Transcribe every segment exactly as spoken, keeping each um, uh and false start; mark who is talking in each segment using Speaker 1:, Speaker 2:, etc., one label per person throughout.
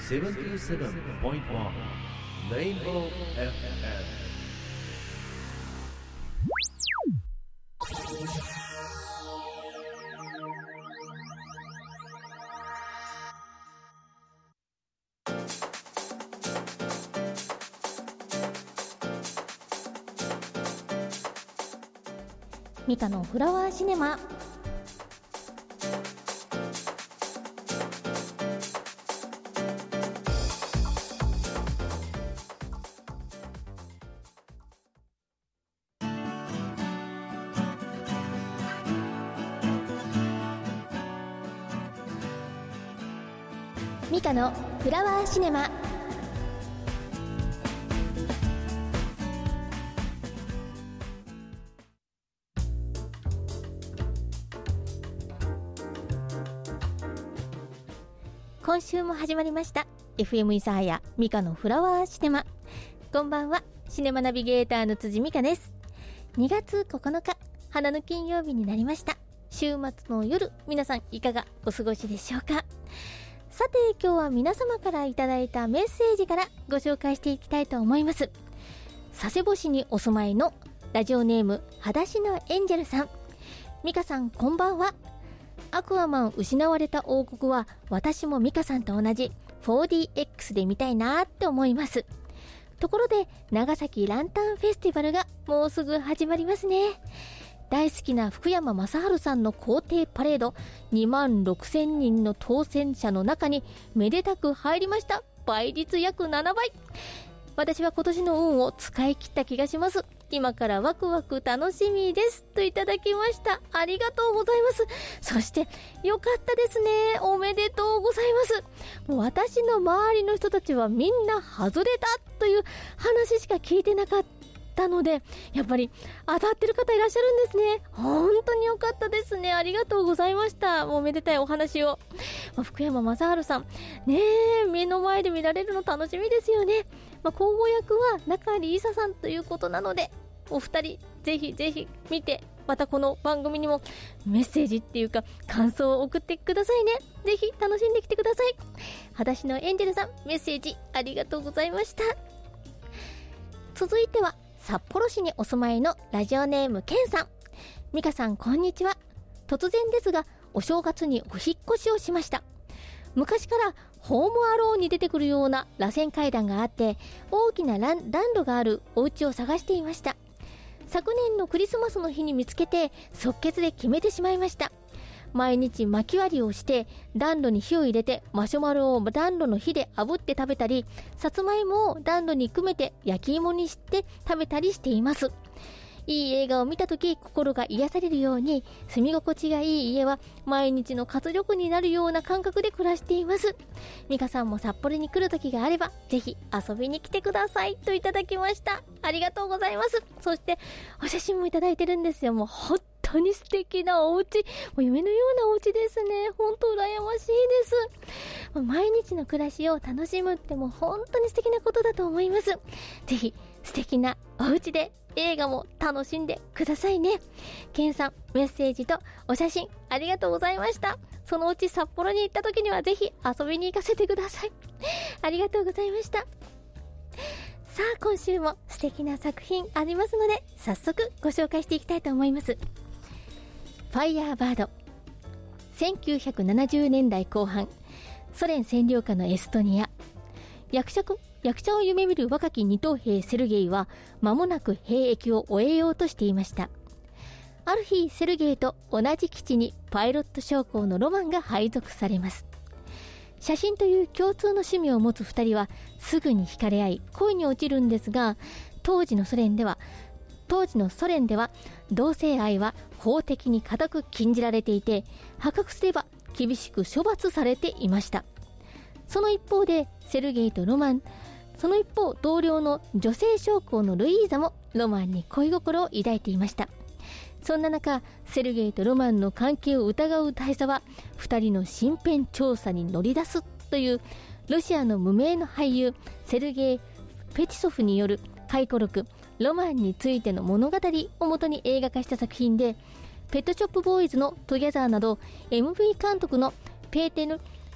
Speaker 1: セブンティーセブンポイントワン レインボー エフエム。
Speaker 2: ミカのフラワーシネマ。ミカのフラワーシネマ。今週も始まりました エフエム 諫早ミカのフラワーシネマ。こんばんは、シネマナビゲーターの辻美香です。にがつここのか、花の金曜日になりました。週末の夜、皆さんいかがお過ごしでしょうか。さて、今日は皆様からいただいたメッセージからご紹介していきたいと思います。佐世保市にお住まいのラジオネーム裸足のエンジェルさん。ミカさん、こんばんは。アクアマン失われた王国は私もミカさんと同じ フォーディーエックス で見たいなって思います。ところで長崎ランタンフェスティバルがもうすぐ始まりますね。大好きな福山雅治さんの皇帝パレード、にまんろくせんにんの当選者の中にめでたく入りました。倍率約ななばい。私は今年の運を使い切った気がします。今からワクワク楽しみですといただきました。ありがとうございます。そしてよかったですね。おめでとうございます。もう私の周りの人たちはみんな外れたという話しか聞いてなかったので、やっぱり当たってる方いらっしゃるんですね。本当によかったですね。ありがとうございました。もうめでたいお話を、まあ、福山雅治さんねえ、目の前で見られるの楽しみですよね。まあ、口語役は中里依紗さんということなので、お二人ぜひぜひ見て、またこの番組にもメッセージっていうか感想を送ってくださいね。ぜひ楽しんできてください。裸足のエンジェルさん、メッセージありがとうございました。続いては札幌市にお住まいのラジオネームケンさん。ミカさん、こんにちは。突然ですがお正月にお引っ越しをしました。昔からホームアローンに出てくるような螺旋階段があって、大きな暖炉があるお家を探していました。昨年のクリスマスの日に見つけて即決で決めてしまいました。毎日薪割りをして暖炉に火を入れて、マシュマロを暖炉の火で炙って食べたり、さつまいもを暖炉にくめて焼き芋にして食べたりしています。いい映画を見たとき心が癒されるように、住み心地がいい家は毎日の活力になるような感覚で暮らしています。ミカさんも札幌に来るときがあればぜひ遊びに来てくださいといただきました。ありがとうございます。そしてお写真もいただいてるんですよ。もう本当に素敵なお家、もう夢のようなお家ですね。本当羨ましいです。毎日の暮らしを楽しむってもう本当に素敵なことだと思います。ぜひ素敵なお家で映画も楽しんでくださいね。ケンさん、メッセージとお写真ありがとうございました。そのうち札幌に行った時にはぜひ遊びに行かせてください。ありがとうございました。さあ、今週も素敵な作品ありますので早速ご紹介していきたいと思います。ファイヤーバード。せんきゅうひゃくななじゅうねんだいこう半、ソ連占領下のエストニア。役者役者を夢見る若き二等兵セルゲイは間もなく兵役を終えようとしていました。ある日、セルゲイと同じ基地にパイロット将校のロマンが配属されます。写真という共通の趣味を持つ二人はすぐに惹かれ合い恋に落ちるんですが、当時のソ連では当時のソ連では同性愛は法的に固く禁じられていて、破格すれば厳しく処罰されていました。その一方でセルゲイとロマンその一方同僚の女性将校のルイーザもロマンに恋心を抱いていました。そんな中、セルゲイとロマンの関係を疑う大佐は二人の身辺調査に乗り出すというロシアの無名の俳優セルゲイ・フェチソフによる回顧録ロマンについての物語をもとに映画化した作品で、ペットショップボーイズのトギャザーなど エムブイ 監督のペーテル・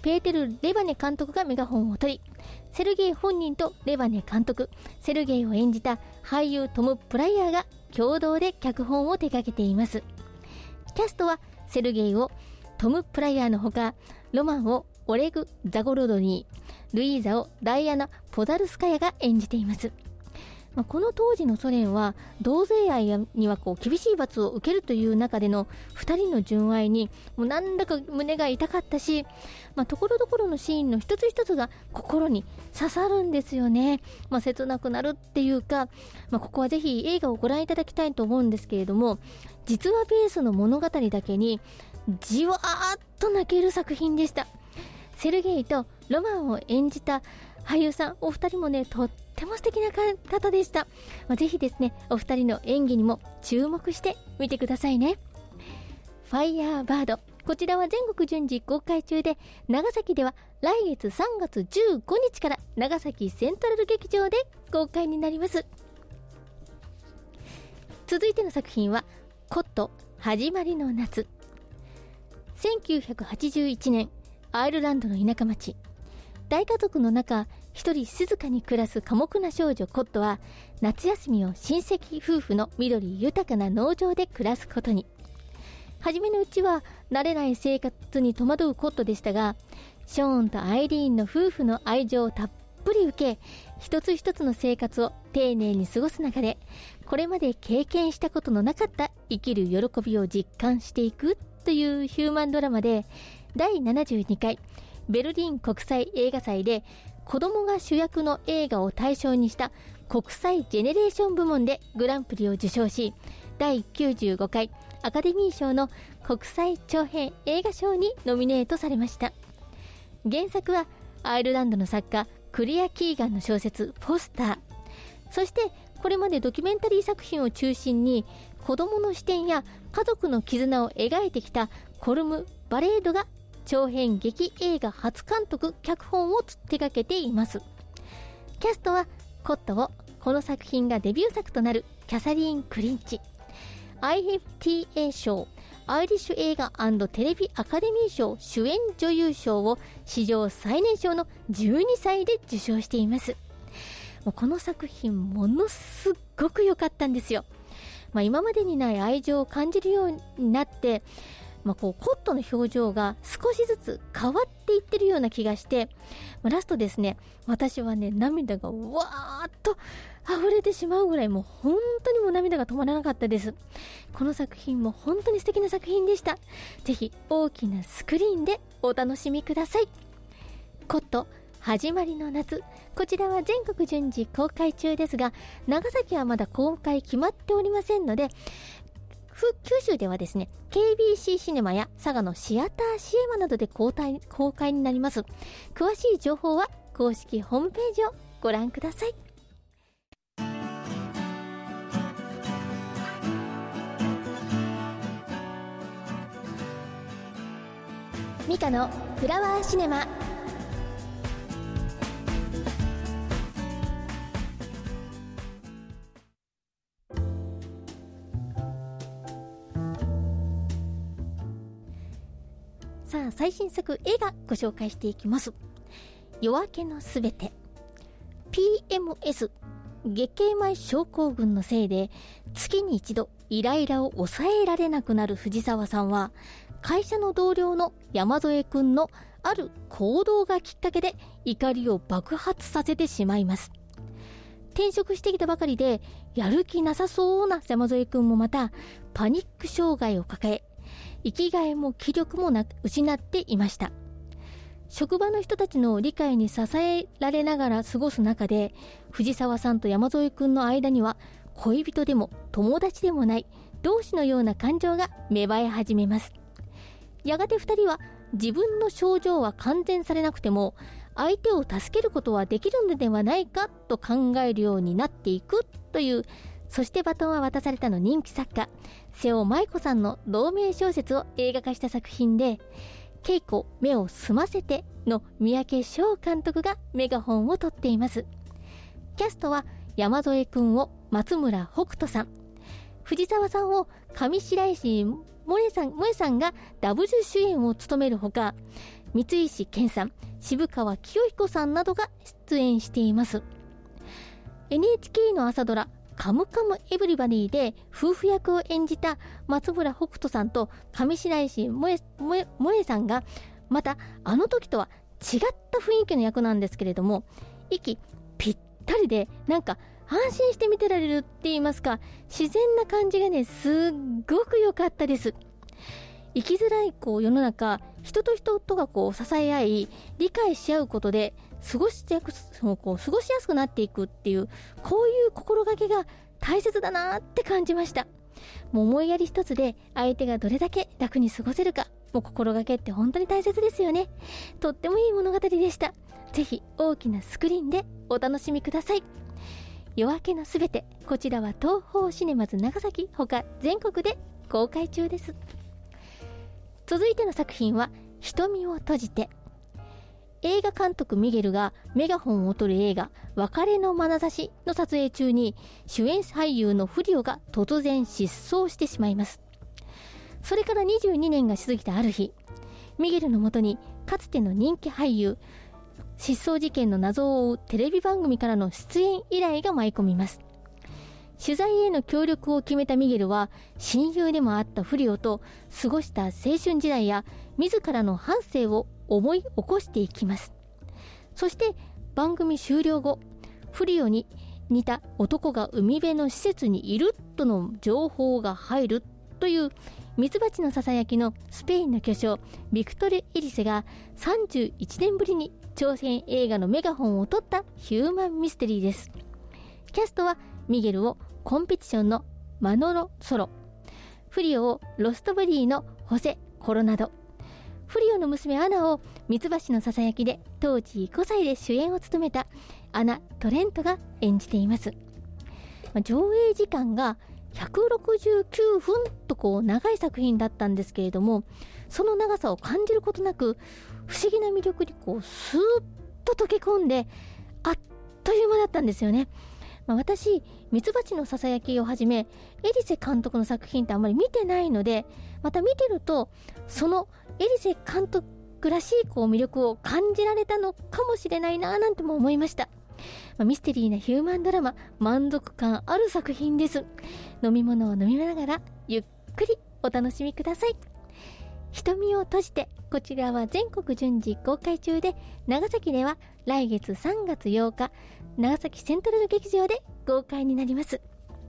Speaker 2: ペーテル・レバネ監督がメガホンを取り、セルゲイ本人とレバネ監督、セルゲイを演じた俳優トム・プライヤーが共同で脚本を手掛けています。キャストはセルゲイをトム・プライヤーのほか、ロマンをオレグ・ザゴロドニー、ルイーザをダイアナ・ポザルスカヤが演じています。まあ、この当時のソ連は同性愛にはこう厳しい罰を受けるという中でのふたりの純愛にもうなんだか胸が痛かったし、まあ、ところどころのシーンの一つ一つが心に刺さるんですよね。まあ、切なくなるっていうか、まあ、ここはぜひ映画をご覧いただきたいと思うんですけれども、実話ベースの物語だけにじわーっと泣ける作品でした。セルゲイとロマンを演じた俳優さんお二人もね、とっても素敵な方でした。まあ、ぜひですね、お二人の演技にも注目してみてくださいね。ファイヤーバード、こちらは全国順次公開中で、長崎では来月さんがつじゅうごにちから長崎セントラル劇場で公開になります。続いての作品はコット始まりの夏。せんきゅうひゃくはちじゅういちねん、アイルランドの田舎町、大家族の中一人静かに暮らす寡黙な少女コットは、夏休みを親戚夫婦の緑豊かな農場で暮らすことに。初めのうちは慣れない生活に戸惑うコットでしたが、ショーンとアイリーンの夫婦の愛情をたっぷり受け、一つ一つの生活を丁寧に過ごす中で、これまで経験したことのなかった生きる喜びを実感していくというヒューマンドラマで、だいななじゅうにかいベルリン国際映画祭で子供が主役の映画を対象にした国際ジェネレーション部門でグランプリを受賞し、だいきゅうじゅうごかいアカデミー賞の国際長編映画賞にノミネートされました。原作はアイルランドの作家クリア・キーガンの小説フォスター。そしてこれまでドキュメンタリー作品を中心に子供の視点や家族の絆を描いてきたコルム・バレードが長編劇映画初監督脚本を手掛けています。キャストはコットをこの作品がデビュー作となるキャサリーン・クリンチ、 アイエフティーエー 賞、アイリッシュ映画&テレビアカデミー賞主演女優賞を史上最年少のじゅうにさいで受賞しています。もうこの作品ものすっごく良かったんですよ。まあ、今までにない愛情を感じるようになって、まあ、こうコットの表情が少しずつ変わっていってるような気がして、まあ、ラストですね、私はね、涙がわーっと溢れてしまうぐらい、もう本当にもう涙が止まらなかったです。この作品も本当に素敵な作品でした。ぜひ大きなスクリーンでお楽しみください。コット始まりの夏、こちらは全国順次公開中ですが、長崎はまだ公開決まっておりませんので、九州ではですね ケービーシー シネマや佐賀のシアターシエマなどで公開、公開になります。詳しい情報は公式ホームページをご覧ください。ミカのフラワーシネマ。さあ、最新作映画ご紹介していきます。夜明けのすべて。 ピーエムエス 月経前症候群のせいで月に一度イライラを抑えられなくなる藤沢さんは、会社の同僚の山添くんのある行動がきっかけで怒りを爆発させてしまいます。転職してきたばかりでやる気なさそうな山添くんもまたパニック障害を抱え、生きがいも気力もなく失っていました。職場の人たちの理解に支えられながら過ごす中で、藤沢さんと山添くんの間には恋人でも友達でもない同志のような感情が芽生え始めます。やがて二人は自分の症状は改善されなくても相手を助けることはできるのではないかと考えるようになっていくという、そしてバトンは渡されたの人気作家瀬尾舞子さんの同名小説を映画化した作品で、稽古目を澄ませての三宅翔監督がメガホンを取っています。キャストは山添くんを松村北斗さん、藤沢さんを上白石萌音さん、萌音さんがダブル主演を務めるほか、 三石健さん、渋川清彦さんなどが出演しています。 エヌエイチケー の朝ドラカムカムエヴリバディで夫婦役を演じた松村北斗さんと上白石萌え萌え萌えさんが、またあの時とは違った雰囲気の役なんですけれども、息ぴったりで、なんか安心して見てられるって言いますか、自然な感じがね、すっごく良かったです。生きづらいこう世の中、人と人とがこう支え合い理解し合うことで過ごしやすこう過ごしやすくなっていくっていう、こういう心がけが大切だなって感じました。もう思いやり一つで相手がどれだけ楽に過ごせるか、もう心がけって本当に大切ですよね。とってもいい物語でした。ぜひ大きなスクリーンでお楽しみください。夜明けのすべて、こちらは東宝シネマズ長崎ほか全国で公開中です。続いての作品は瞳を閉じて。映画監督ミゲルがメガホンを取る映画別れの眼差しの撮影中に、主演俳優のフリオが突然失踪してしまいます。それからにじゅうにねんが過ぎたある日、ミゲルのもとにかつての人気俳優、失踪事件の謎を追うテレビ番組からの出演依頼が舞い込みます。取材への協力を決めたミゲルは、親友でもあったフリオと過ごした青春時代や自らの半生を思い起こしていきます。そして番組終了後、フリオに似た男が海辺の施設にいるとの情報が入るという、ミツバチのささやきのスペインの巨匠ビクトル・エリセがさんじゅういちねんぶりに長編映画のメガホンを取ったヒューマンミステリーです。キャストはミゲルをコンペティションのマノロ・ソロ、フリオをロストブリーのホセ・コロナド、フリオの娘アナをミツバチのささやきで当時ごさいで主演を務めたアナ・トレントが演じています。上映時間がひゃくろくじゅうきゅうふんとこう長い作品だったんですけれども、その長さを感じることなく、不思議な魅力にこうスーッと溶け込んで、あっという間だったんですよね。まあ、私ミツバチのささやきをはじめエリセ監督の作品ってあんまり見てないので、また見てるとそのエリセ監督らしいこう魅力を感じられたのかもしれないななんても思いました。まあ、ミステリーなヒューマンドラマ、満足感ある作品です。飲み物を飲みながらゆっくりお楽しみください。瞳を閉じて、こちらは全国順次公開中で、長崎では来月さんがつようか、長崎セントラル劇場で公開になります。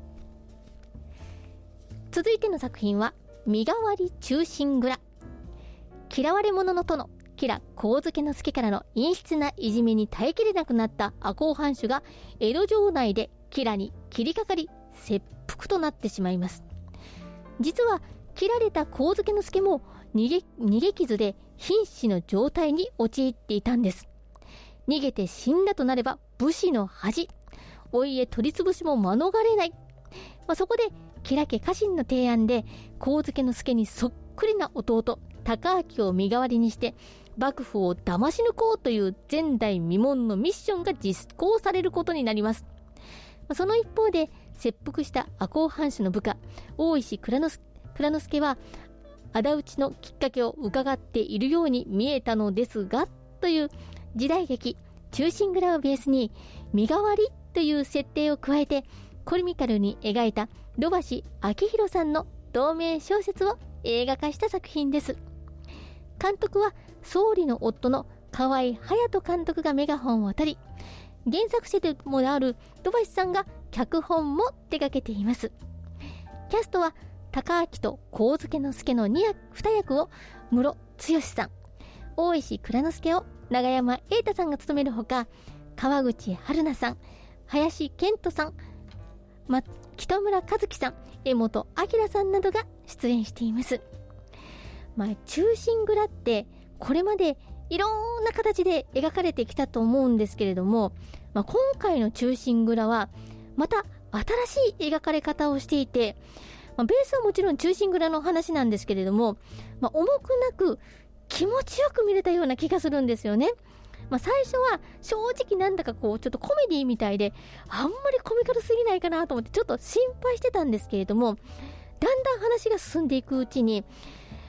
Speaker 2: 続いての作品は身代わり忠臣蔵。嫌われ者の殿吉良上野之助からの陰湿ないじめに耐えきれなくなった赤穂藩主が江戸城内で吉良に切りかかり切腹となってしまいます。実は切られた上野之助も逃げ、逃げ傷で瀕死の状態に陥っていたんです。逃げて死んだとなれば武士の恥、お家取り潰しも免れない。まあ、そこで吉良家家臣の提案で上野之助にそっくりな弟高明を身代わりにして幕府を騙し抜こうという前代未聞のミッションが実行されることになります。その一方で切腹した赤穂藩主の部下大石蔵之介は仇討ちのきっかけを伺っているように見えたのですが、という時代劇忠臣蔵をベースに身代わりという設定を加えてコミカルに描いた土橋明宏さんの同名小説を映画化した作品です。監督は総理の夫の河合隼人監督がメガホンを取り、原作者でもある土橋さんが脚本も手掛けています。キャストは高明と上野之助のに役を室剛さん、大石蔵之介を永山瑛太さんが務めるほか、川口春奈さん、林遣都さん、ま、北村和樹さん、江本明さんなどが出演しています。まあ、忠臣蔵ってこれまでいろんな形で描かれてきたと思うんですけれども、まあ、今回の忠臣蔵はまた新しい描かれ方をしていて、まあ、ベースはもちろん忠臣蔵の話なんですけれども、まあ、重くなく気持ちよく見れたような気がするんですよね。まあ、最初は正直なんだかこうちょっとコメディみたいであんまりコミカルすぎないかなと思ってちょっと心配してたんですけれども、だんだん話が進んでいくうちに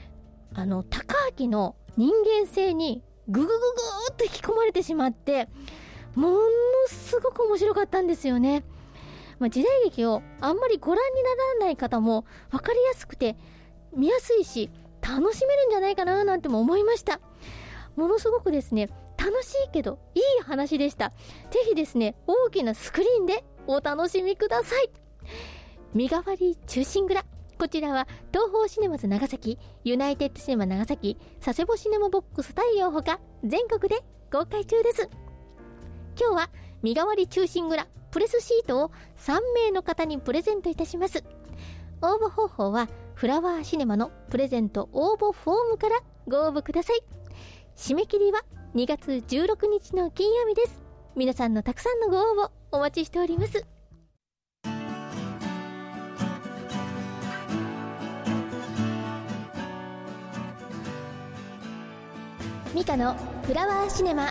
Speaker 2: あの高明の人間性にググググーっと引き込まれてしまって、ものすごく面白かったんですよね。まあ、時代劇をあんまりご覧にならない方も分かりやすくて見やすいし楽しめるんじゃないかななんても思いました。ものすごくですね、楽しいけどいい話でした。ぜひですね、大きなスクリーンでお楽しみください。身代わり忠臣蔵、こちらは東宝シネマズ長崎、ユナイテッドシネマ長崎、佐世保シネマボックス太陽ほか全国で公開中です。今日は身代わり忠臣蔵プレスシートをさんめいの方にプレゼントいたします。応募方法はフラワーシネマのプレゼント応募フォームからご応募ください。締め切りはにがつじゅうろくにちの金曜日です。皆さんのたくさんのご応募お待ちしております。ミカのフラワーシネマ。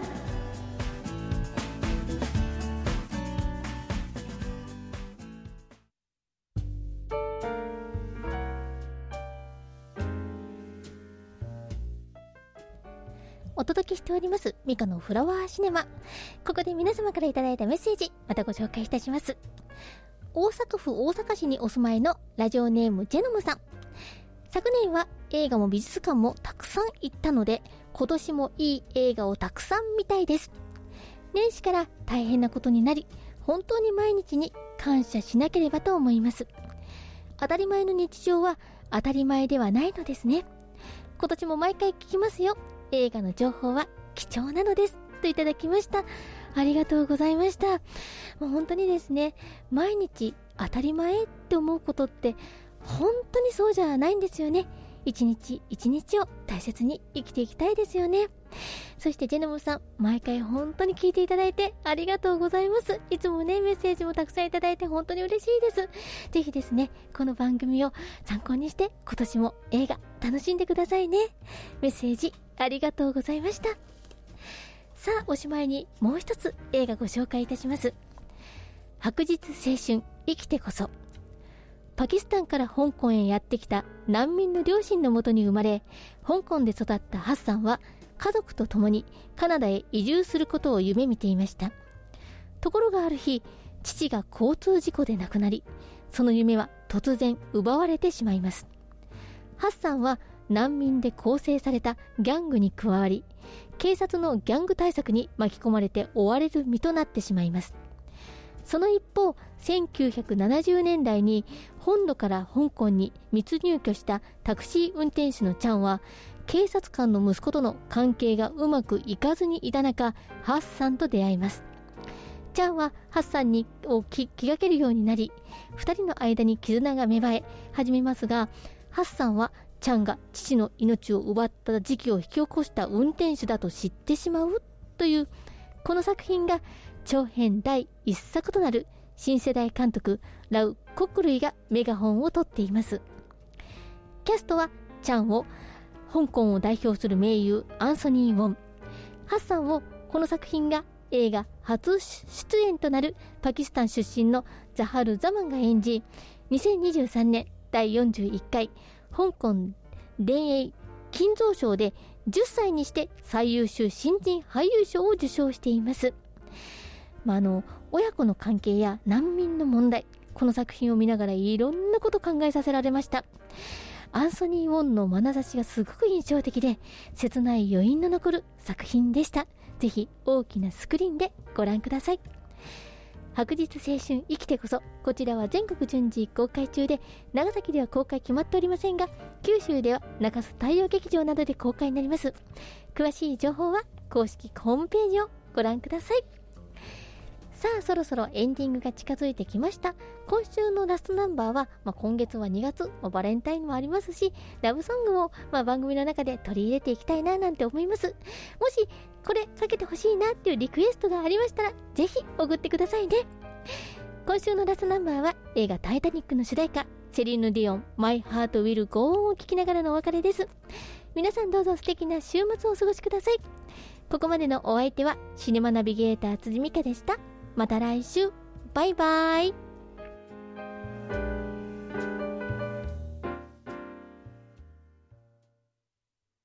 Speaker 2: お届けしておりますミカのフラワーシネマ。ここで皆様からいただいたメッセージまたご紹介いたします。大阪府大阪市にお住まいのラジオネームジェノムさん。昨年は映画も美術館もたくさん行ったので、今年もいい映画をたくさん見たいです。年始から大変なことになり、本当に毎日に感謝しなければと思います。当たり前の日常は当たり前ではないのですね。今年も毎回聞きますよ。映画の情報は貴重なのですといただきました。ありがとうございました。もう本当にですね、毎日当たり前って思うことって本当にそうじゃないんですよね。一日一日を大切に生きていきたいですよね。そしてジェノムさん、毎回本当に聞いていただいてありがとうございます。いつもね、メッセージもたくさんいただいて本当に嬉しいです。ぜひですね、この番組を参考にして今年も映画楽しんでくださいね。メッセージありがとうございました。さあ、おしまいにもう一つ映画ご紹介いたします。白日青春生きてこそ。パキスタンから香港へやってきた難民の両親のもとに生まれ、香港で育ったハッサンは家族と共にカナダへ移住することを夢見ていました。ところがある日、父が交通事故で亡くなり、その夢は突然奪われてしまいます。ハッサンは難民で構成されたギャングに加わり、警察のギャング対策に巻き込まれて追われる身となってしまいます。その一方、せんきゅうひゃくななじゅうねんだいに本土から香港に密入居したタクシー運転手のチャンは、警察官の息子との関係がうまくいかずにいた中、ハッサンと出会います。チャンはハッサンにを気がけるようになり、二人の間に絆が芽生え始めますが、ハッサンはチャンが父の命を奪った時期を引き起こした運転手だと知ってしまうという、この作品が長編第一作となる新世代監督ラウ・コックルイがメガホンを取っています。キャストはチャンを香港を代表する名優アンソニー・ウォン、ハッサンをこの作品が映画初出演となるパキスタン出身のザハル・ザマンが演じ、にせんにじゅうさんねんだいよんじゅういっかい香港電影金像賞でじゅっさいにして最優秀新人俳優賞を受賞しています。まあ、あの親子の関係や難民の問題、この作品を見ながらいろんなこと考えさせられました。アンソニー・ウォンの眼差しがすごく印象的で、切ない余韻の残る作品でした。ぜひ大きなスクリーンでご覧ください。白日青春生きてこそ、こちらは全国順次公開中で、長崎では公開決まっておりませんが、九州では中洲太陽劇場などで公開になります。詳しい情報は公式ホームページをご覧ください。さあ、そろそろエンディングが近づいてきました。今週のラストナンバーは、まあ、今月はにがつ、まあ、バレンタインもありますし、ラブソングも、まあ、番組の中で取り入れていきたいななんて思います。もしこれかけてほしいなっていうリクエストがありましたら、ぜひ送ってくださいね。今週のラストナンバーは映画タイタニックの主題歌、セリーヌ・ディオン My Heart Will Go On を聴きながらのお別れです。皆さんどうぞ素敵な週末をお過ごしください。ここまでのお相手はシネマナビゲーター辻美香でした。また来週。バイバイ。